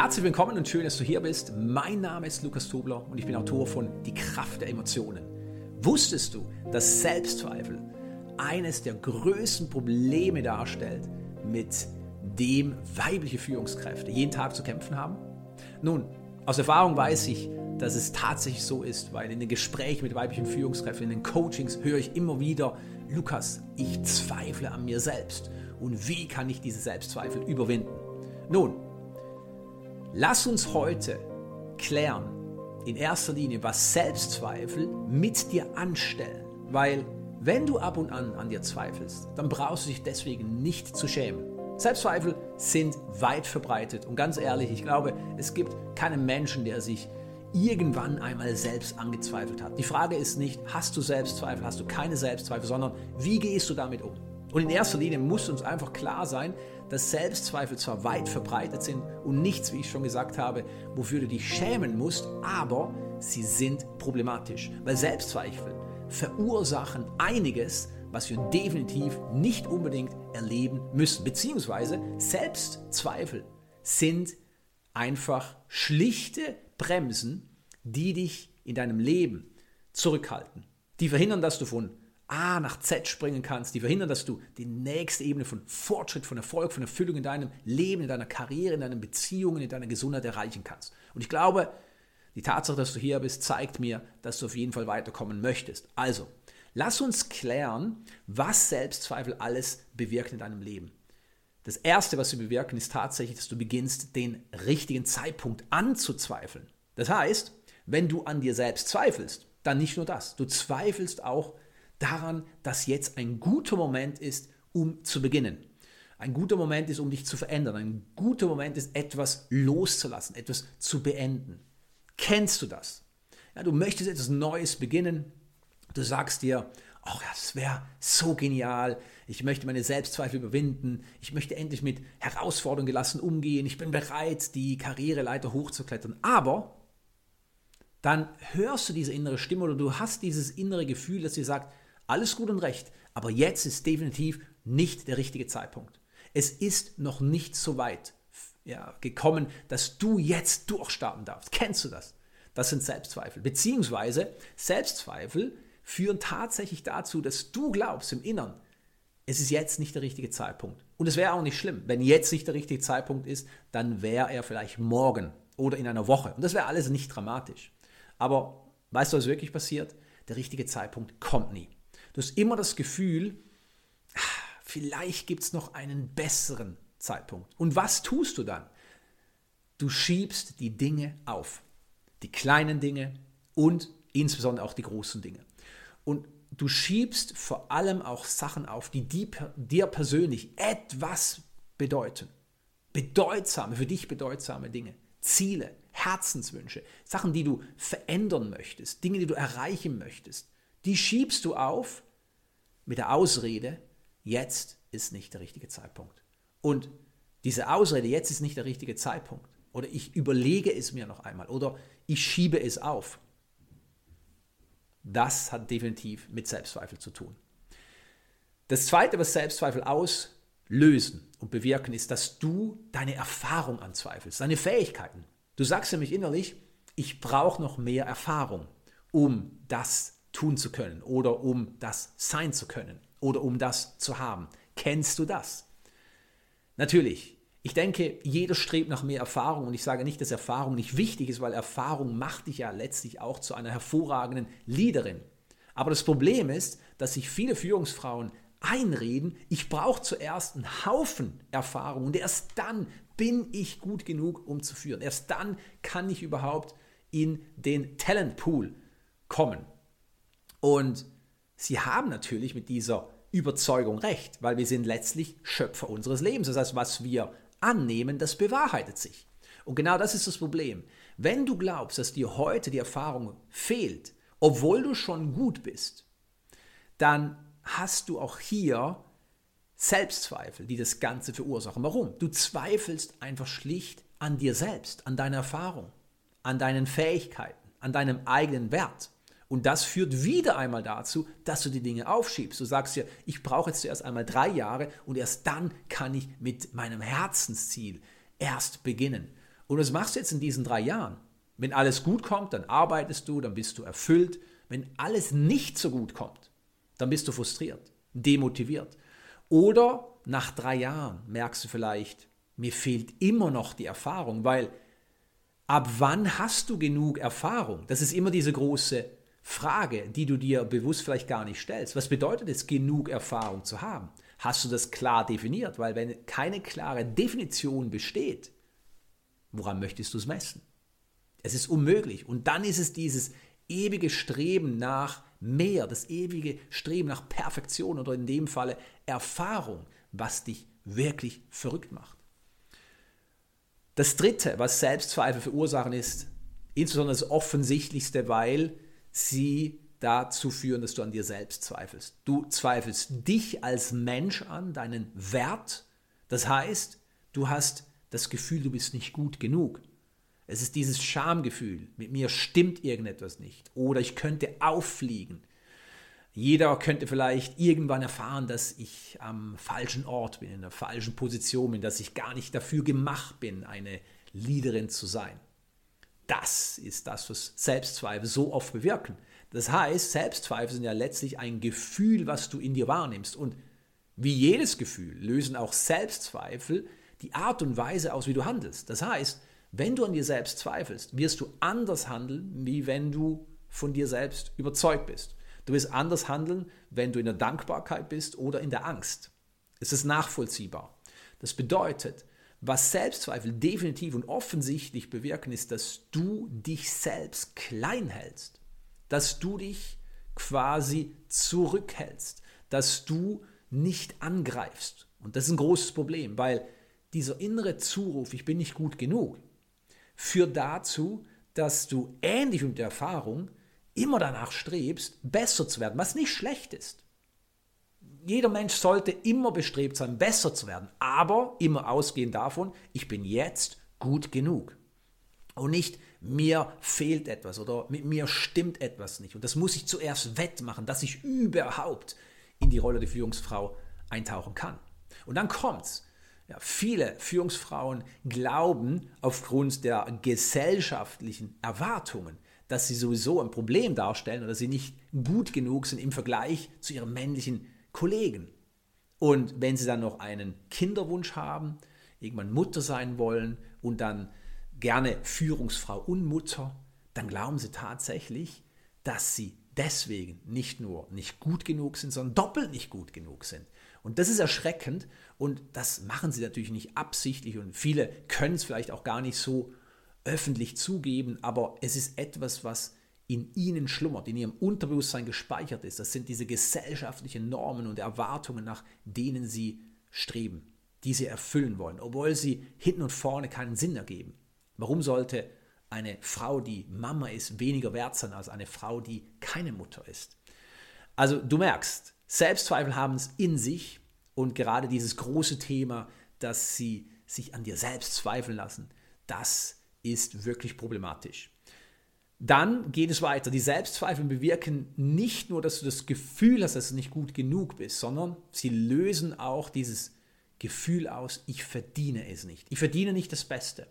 Herzlich willkommen und schön, dass du hier bist. Mein Name ist Lukas Tobler und ich bin Autor von Die Kraft der Emotionen. Wusstest du, dass Selbstzweifel eines der größten Probleme darstellt, mit dem weibliche Führungskräfte jeden Tag zu kämpfen haben? Nun, aus Erfahrung weiß ich, dass es tatsächlich so ist, weil in den Gesprächen mit weiblichen Führungskräften, in den Coachings höre ich immer wieder: Lukas, ich zweifle an mir selbst. Und wie kann ich diese Selbstzweifel überwinden? Nun, lass uns heute klären, in erster Linie, was Selbstzweifel mit dir anstellen. Weil, wenn du ab und an dir zweifelst, dann brauchst du dich deswegen nicht zu schämen. Selbstzweifel sind weit verbreitet und ganz ehrlich, ich glaube, es gibt keinen Menschen, der sich irgendwann einmal selbst angezweifelt hat. Die Frage ist nicht, hast du Selbstzweifel, hast du keine Selbstzweifel, sondern wie gehst du damit um? Und in erster Linie muss uns einfach klar sein, dass Selbstzweifel zwar weit verbreitet sind und nichts, wie ich schon gesagt habe, wofür du dich schämen musst, aber sie sind problematisch, weil Selbstzweifel verursachen einiges, was wir definitiv nicht unbedingt erleben müssen, beziehungsweise Selbstzweifel sind einfach schlichte Bremsen, die dich in deinem Leben zurückhalten. Die verhindern, dass du von A nach Z springen kannst, die verhindern, dass du die nächste Ebene von Fortschritt, von Erfolg, von Erfüllung in deinem Leben, in deiner Karriere, in deinen Beziehungen, in deiner Gesundheit erreichen kannst. Und ich glaube, die Tatsache, dass du hier bist, zeigt mir, dass du auf jeden Fall weiterkommen möchtest. Also, lass uns klären, was Selbstzweifel alles bewirkt in deinem Leben. Das Erste, was sie bewirken, ist tatsächlich, dass du beginnst, den richtigen Zeitpunkt anzuzweifeln. Das heißt, wenn du an dir selbst zweifelst, dann nicht nur das, du zweifelst auch daran, dass jetzt ein guter Moment ist, um zu beginnen. Ein guter Moment ist, um dich zu verändern. Ein guter Moment ist, etwas loszulassen, etwas zu beenden. Kennst du das? Ja, du möchtest etwas Neues beginnen. Du sagst dir, ach ja, das wäre so genial. Ich möchte meine Selbstzweifel überwinden. Ich möchte endlich mit Herausforderungen gelassen umgehen. Ich bin bereit, die Karriereleiter hochzuklettern. Aber dann hörst du diese innere Stimme oder du hast dieses innere Gefühl, das dir sagt, alles gut und recht, aber jetzt ist definitiv nicht der richtige Zeitpunkt. Es ist noch nicht so weit gekommen, dass du jetzt durchstarten darfst. Kennst du das? Das sind Selbstzweifel. Beziehungsweise Selbstzweifel führen tatsächlich dazu, dass du glaubst im Inneren, es ist jetzt nicht der richtige Zeitpunkt. Und es wäre auch nicht schlimm, wenn jetzt nicht der richtige Zeitpunkt ist, dann wäre er vielleicht morgen oder in einer Woche. Und das wäre alles nicht dramatisch. Aber weißt du, was wirklich passiert? Der richtige Zeitpunkt kommt nie. Du hast immer das Gefühl, vielleicht gibt es noch einen besseren Zeitpunkt. Und was tust du dann? Du schiebst die Dinge auf. Die kleinen Dinge und insbesondere auch die großen Dinge. Und du schiebst vor allem auch Sachen auf, die dir persönlich etwas bedeuten. Für dich bedeutsame Dinge, Ziele, Herzenswünsche, Sachen, die du verändern möchtest, Dinge, die du erreichen möchtest. Die schiebst du auf mit der Ausrede, jetzt ist nicht der richtige Zeitpunkt. Und diese Ausrede, jetzt ist nicht der richtige Zeitpunkt, oder ich überlege es mir noch einmal, oder ich schiebe es auf, das hat definitiv mit Selbstzweifel zu tun. Das Zweite, was Selbstzweifel auslösen und bewirken, ist, dass du deine Erfahrung anzweifelst, deine Fähigkeiten. Du sagst nämlich innerlich, ich brauche noch mehr Erfahrung, um das tun zu können oder um das sein zu können oder um das zu haben. Kennst du das? Natürlich, ich denke, jeder strebt nach mehr Erfahrung und ich sage nicht, dass Erfahrung nicht wichtig ist, weil Erfahrung macht dich ja letztlich auch zu einer hervorragenden Leaderin. Aber das Problem ist, dass sich viele Führungsfrauen einreden, ich brauche zuerst einen Haufen Erfahrung und erst dann bin ich gut genug, um zu führen. Erst dann kann ich überhaupt in den Talentpool kommen. Und sie haben natürlich mit dieser Überzeugung recht, weil wir sind letztlich Schöpfer unseres Lebens. Das heißt, was wir annehmen, das bewahrheitet sich. Und genau das ist das Problem. Wenn du glaubst, dass dir heute die Erfahrung fehlt, obwohl du schon gut bist, dann hast du auch hier Selbstzweifel, die das Ganze verursachen. Warum? Du zweifelst einfach schlicht an dir selbst, an deiner Erfahrung, an deinen Fähigkeiten, an deinem eigenen Wert. Und das führt wieder einmal dazu, dass du die Dinge aufschiebst. Du sagst dir, ich brauche jetzt zuerst einmal 3 Jahre und erst dann kann ich mit meinem Herzensziel erst beginnen. Und was machst du jetzt in diesen 3 Jahren? Wenn alles gut kommt, dann arbeitest du, dann bist du erfüllt. Wenn alles nicht so gut kommt, dann bist du frustriert, demotiviert. Oder nach 3 Jahren merkst du vielleicht, mir fehlt immer noch die Erfahrung, weil ab wann hast du genug Erfahrung? Das ist immer diese große Frage, die du dir bewusst vielleicht gar nicht stellst. Was bedeutet es, genug Erfahrung zu haben? Hast du das klar definiert? Weil wenn keine klare Definition besteht, woran möchtest du es messen? Es ist unmöglich. Und dann ist es dieses ewige Streben nach mehr, das ewige Streben nach Perfektion oder in dem Falle Erfahrung, was dich wirklich verrückt macht. Das Dritte, was Selbstzweifel verursachen, ist insbesondere das Offensichtlichste, weil sie dazu führen, dass du an dir selbst zweifelst. Du zweifelst dich als Mensch an, deinen Wert. Das heißt, du hast das Gefühl, du bist nicht gut genug. Es ist dieses Schamgefühl, mit mir stimmt irgendetwas nicht oder ich könnte auffliegen. Jeder könnte vielleicht irgendwann erfahren, dass ich am falschen Ort bin, in der falschen Position bin, dass ich gar nicht dafür gemacht bin, eine Leaderin zu sein. Das ist das, was Selbstzweifel so oft bewirken. Das heißt, Selbstzweifel sind ja letztlich ein Gefühl, was du in dir wahrnimmst. Und wie jedes Gefühl lösen auch Selbstzweifel die Art und Weise aus, wie du handelst. Das heißt, wenn du an dir selbst zweifelst, wirst du anders handeln, wie wenn du von dir selbst überzeugt bist. Du wirst anders handeln, wenn du in der Dankbarkeit bist oder in der Angst. Es ist nachvollziehbar. Das bedeutet, was Selbstzweifel definitiv und offensichtlich bewirken, ist, dass du dich selbst klein hältst, dass du dich quasi zurückhältst, dass du nicht angreifst. Und das ist ein großes Problem, weil dieser innere Zuruf, ich bin nicht gut genug, führt dazu, dass du ähnlich mit der Erfahrung immer danach strebst, besser zu werden, was nicht schlecht ist. Jeder Mensch sollte immer bestrebt sein, besser zu werden, aber immer ausgehend davon, ich bin jetzt gut genug. Und nicht, mir fehlt etwas oder mit mir stimmt etwas nicht. Und das muss ich zuerst wettmachen, dass ich überhaupt in die Rolle der Führungsfrau eintauchen kann. Und dann kommt's. Ja, viele Führungsfrauen glauben aufgrund der gesellschaftlichen Erwartungen, dass sie sowieso ein Problem darstellen oder dass sie nicht gut genug sind im Vergleich zu ihren männlichen Kollegen. Und wenn sie dann noch einen Kinderwunsch haben, irgendwann Mutter sein wollen und dann gerne Führungsfrau und Mutter, dann glauben sie tatsächlich, dass sie deswegen nicht nur nicht gut genug sind, sondern doppelt nicht gut genug sind. Und das ist erschreckend und das machen sie natürlich nicht absichtlich und viele können es vielleicht auch gar nicht so öffentlich zugeben, aber es ist etwas, was in ihnen schlummert, in ihrem Unterbewusstsein gespeichert ist. Das sind diese gesellschaftlichen Normen und Erwartungen, nach denen sie streben, die sie erfüllen wollen, obwohl sie hinten und vorne keinen Sinn ergeben. Warum sollte eine Frau, die Mama ist, weniger wert sein als eine Frau, die keine Mutter ist? Also du merkst, Selbstzweifel haben es in sich und gerade dieses große Thema, dass sie sich an dir selbst zweifeln lassen, das ist wirklich problematisch. Dann geht es weiter. Die Selbstzweifel bewirken nicht nur, dass du das Gefühl hast, dass du nicht gut genug bist, sondern sie lösen auch dieses Gefühl aus, ich verdiene es nicht. Ich verdiene nicht das Beste.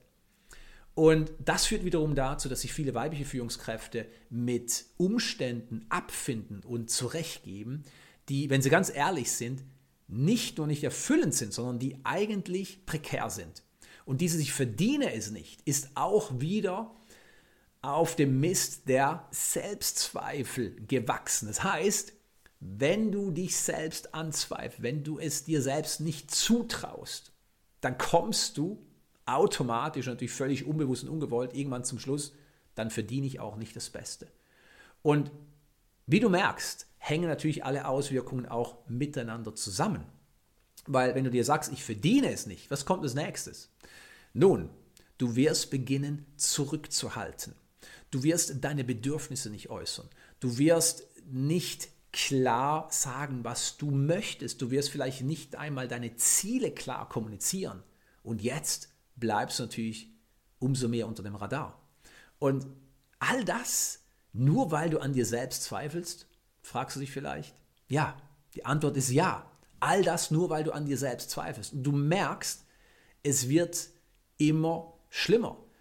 Und das führt wiederum dazu, dass sich viele weibliche Führungskräfte mit Umständen abfinden und zurechtgeben, die, wenn sie ganz ehrlich sind, nicht nur nicht erfüllend sind, sondern die eigentlich prekär sind. Und dieses Ich verdiene es nicht ist auch wieder auf dem Mist der Selbstzweifel gewachsen. Das heißt, wenn du dich selbst anzweifelst, wenn du es dir selbst nicht zutraust, dann kommst du automatisch, natürlich völlig unbewusst und ungewollt, irgendwann zum Schluss, dann verdiene ich auch nicht das Beste. Und wie du merkst, hängen natürlich alle Auswirkungen auch miteinander zusammen. Weil wenn du dir sagst, ich verdiene es nicht, was kommt als nächstes? Nun, du wirst beginnen zurückzuhalten. Du wirst deine Bedürfnisse nicht äußern. Du wirst nicht klar sagen, was du möchtest. Du wirst vielleicht nicht einmal deine Ziele klar kommunizieren. Und jetzt bleibst du natürlich umso mehr unter dem Radar. Und all das, nur weil du an dir selbst zweifelst, fragst du dich vielleicht? Ja, die Antwort ist ja. All das nur, weil du an dir selbst zweifelst. Und du merkst, es wird immer schlimmer.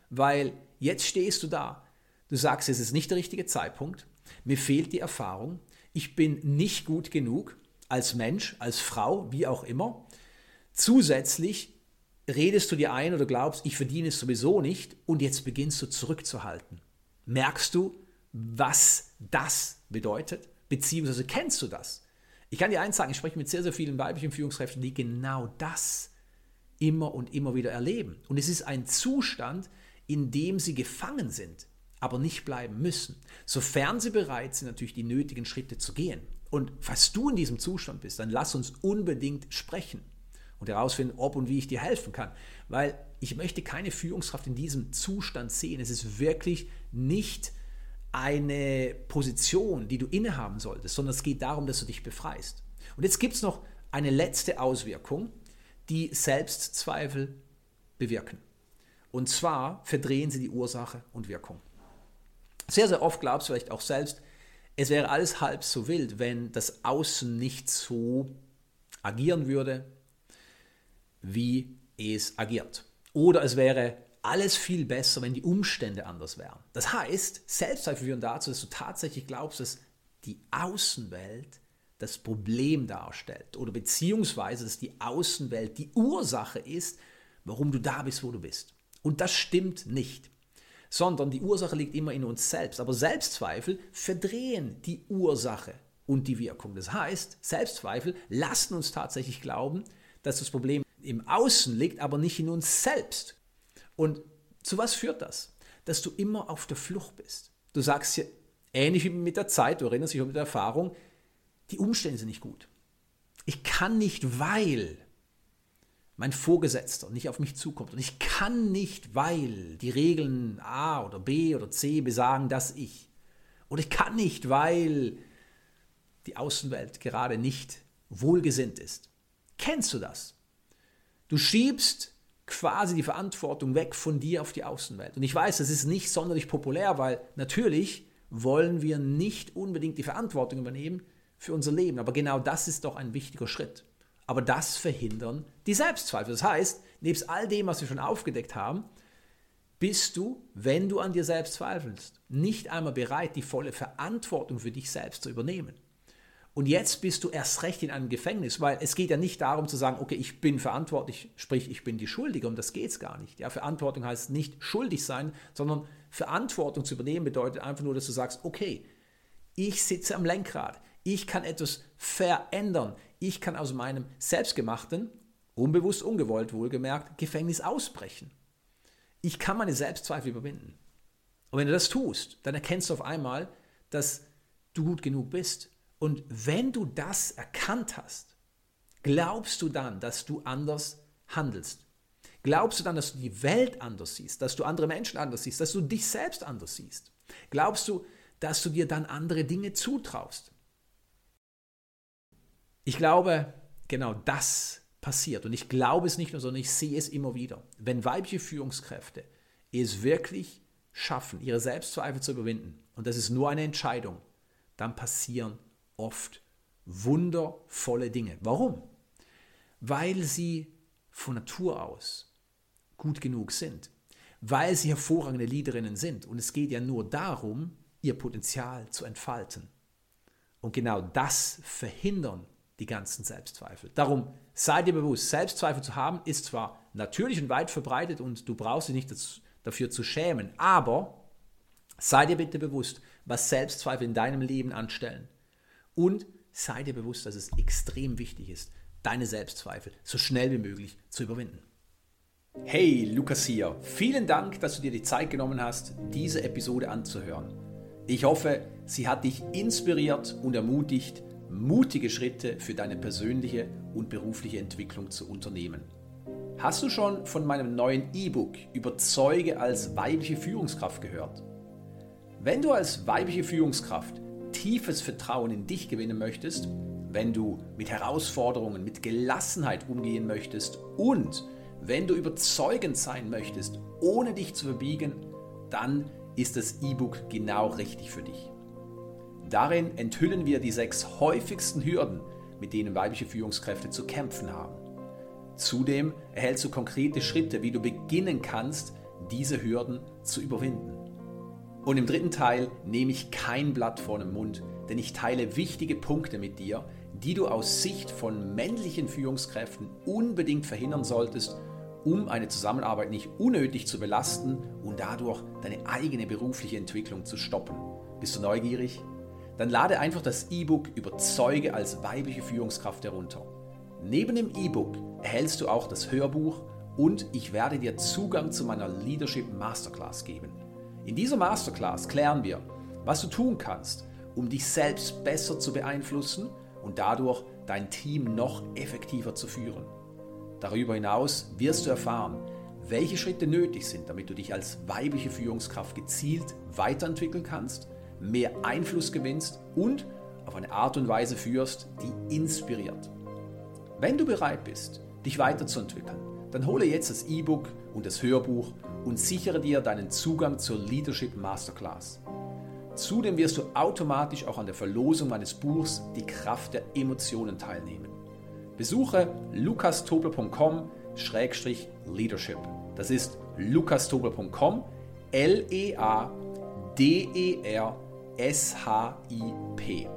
Weil jetzt stehst du da, du sagst, es ist nicht der richtige Zeitpunkt, mir fehlt die Erfahrung, ich bin nicht gut genug als Mensch, als Frau, wie auch immer. Zusätzlich redest du dir ein oder glaubst, ich verdiene es sowieso nicht und jetzt beginnst du zurückzuhalten. Merkst du, was das bedeutet? Beziehungsweise kennst du das? Ich kann dir eins sagen, ich spreche mit sehr, sehr vielen weiblichen Führungskräften, die genau das immer und immer wieder erleben. Und es ist ein Zustand, in dem sie gefangen sind, aber nicht bleiben müssen, sofern sie bereit sind, natürlich die nötigen Schritte zu gehen. Und falls du in diesem Zustand bist, dann lass uns unbedingt sprechen und herausfinden, ob und wie ich dir helfen kann. Weil ich möchte keine Führungskraft in diesem Zustand sehen. Es ist wirklich nicht eine Position, die du innehaben solltest, sondern es geht darum, dass du dich befreist. Und jetzt gibt es noch eine letzte Auswirkung, die Selbstzweifel bewirken. Und zwar verdrehen sie die Ursache und Wirkung. Sehr, sehr oft glaubst du vielleicht auch selbst, es wäre alles halb so wild, wenn das Außen nicht so agieren würde, wie es agiert. Oder es wäre alles viel besser, wenn die Umstände anders wären. Das heißt, Selbstzweifel führen dazu, dass du tatsächlich glaubst, dass die Außenwelt das Problem darstellt oder beziehungsweise, dass die Außenwelt die Ursache ist, warum du da bist, wo du bist. Und das stimmt nicht, sondern die Ursache liegt immer in uns selbst. Aber Selbstzweifel verdrehen die Ursache und die Wirkung. Das heißt, Selbstzweifel lassen uns tatsächlich glauben, dass das Problem im Außen liegt, aber nicht in uns selbst. Und zu was führt das? Dass du immer auf der Flucht bist. Du sagst ja, ähnlich wie mit der Zeit, du erinnerst dich auch mit der Erfahrung, die Umstände sind nicht gut. Ich kann nicht, weil mein Vorgesetzter nicht auf mich zukommt. Und ich kann nicht, weil die Regeln A oder B oder C besagen, dass ich. Und ich kann nicht, weil die Außenwelt gerade nicht wohlgesinnt ist. Kennst du das? Du schiebst quasi die Verantwortung weg von dir auf die Außenwelt. Und ich weiß, das ist nicht sonderlich populär, weil natürlich wollen wir nicht unbedingt die Verantwortung übernehmen für unser Leben. Aber genau das ist doch ein wichtiger Schritt. Aber das verhindern die Selbstzweifel. Das heißt, nebst all dem, was wir schon aufgedeckt haben, bist du, wenn du an dir selbst zweifelst, nicht einmal bereit, die volle Verantwortung für dich selbst zu übernehmen. Und jetzt bist du erst recht in einem Gefängnis, weil es geht ja nicht darum zu sagen, okay, ich bin verantwortlich, sprich, ich bin die Schuldige, um das geht es gar nicht. Ja, Verantwortung heißt nicht schuldig sein, sondern Verantwortung zu übernehmen bedeutet einfach nur, dass du sagst, okay, ich sitze am Lenkrad, ich kann etwas verändern, ich kann aus meinem selbstgemachten, unbewusst, ungewollt wohlgemerkt, Gefängnis ausbrechen. Ich kann meine Selbstzweifel überwinden. Und wenn du das tust, dann erkennst du auf einmal, dass du gut genug bist. Und wenn du das erkannt hast, glaubst du dann, dass du anders handelst? Glaubst du dann, dass du die Welt anders siehst, dass du andere Menschen anders siehst, dass du dich selbst anders siehst? Glaubst du, dass du dir dann andere Dinge zutraust? Ich glaube, genau das passiert. Und ich glaube es nicht nur, sondern ich sehe es immer wieder. Wenn weibliche Führungskräfte es wirklich schaffen, ihre Selbstzweifel zu überwinden, und das ist nur eine Entscheidung, dann passieren oft wundervolle Dinge. Warum? Weil sie von Natur aus gut genug sind. Weil sie hervorragende Leaderinnen sind. Und es geht ja nur darum, ihr Potenzial zu entfalten. Und genau das verhindern die ganzen Selbstzweifel. Darum sei dir bewusst, Selbstzweifel zu haben ist zwar natürlich und weit verbreitet und du brauchst dich nicht dafür zu schämen, aber sei dir bitte bewusst, was Selbstzweifel in deinem Leben anstellen. Und sei dir bewusst, dass es extrem wichtig ist, deine Selbstzweifel so schnell wie möglich zu überwinden. Hey, Lukas hier. Vielen Dank, dass du dir die Zeit genommen hast, diese Episode anzuhören. Ich hoffe, sie hat dich inspiriert und ermutigt, mutige Schritte für deine persönliche und berufliche Entwicklung zu unternehmen. Hast du schon von meinem neuen E-Book Überzeuge als weibliche Führungskraft gehört? Wenn du als weibliche Führungskraft tiefes Vertrauen in dich gewinnen möchtest, wenn du mit Herausforderungen mit Gelassenheit umgehen möchtest und wenn du überzeugend sein möchtest, ohne dich zu verbiegen, dann ist das E-Book genau richtig für dich. Darin enthüllen wir die 6 häufigsten Hürden, mit denen weibliche Führungskräfte zu kämpfen haben. Zudem erhältst du konkrete Schritte, wie du beginnen kannst, diese Hürden zu überwinden. Und im dritten Teil nehme ich kein Blatt vor den Mund, denn ich teile wichtige Punkte mit dir, die du aus Sicht von männlichen Führungskräften unbedingt verhindern solltest, um eine Zusammenarbeit nicht unnötig zu belasten und dadurch deine eigene berufliche Entwicklung zu stoppen. Bist du neugierig? Dann lade einfach das E-Book Überzeuge als weibliche Führungskraft herunter. Neben dem E-Book erhältst du auch das Hörbuch und ich werde dir Zugang zu meiner Leadership Masterclass geben. In dieser Masterclass klären wir, was du tun kannst, um dich selbst besser zu beeinflussen und dadurch dein Team noch effektiver zu führen. Darüber hinaus wirst du erfahren, welche Schritte nötig sind, damit du dich als weibliche Führungskraft gezielt weiterentwickeln kannst, mehr Einfluss gewinnst und auf eine Art und Weise führst, die inspiriert. Wenn du bereit bist, dich weiterzuentwickeln, dann hole jetzt das E-Book und das Hörbuch und sichere dir deinen Zugang zur Leadership Masterclass. Zudem wirst du automatisch auch an der Verlosung meines Buchs Die Kraft der Emotionen teilnehmen. Besuche lukastobler.com/leadership. Das ist lukastobler.com, LEADERSHIP.